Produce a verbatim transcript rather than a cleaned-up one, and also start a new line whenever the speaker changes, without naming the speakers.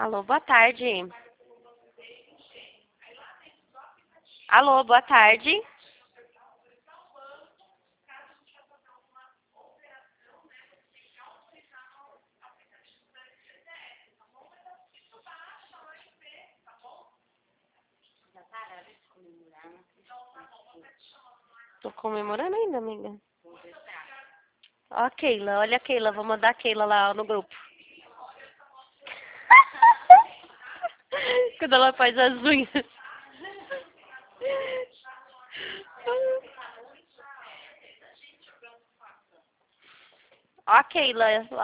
Alô, boa tarde. Alô, boa tarde. Tô comemorando ainda, amiga. Ó a Keila, olha a Keila, vou mandar a Keila lá no grupo. Quando ela faz as unhas. Ó a Keila,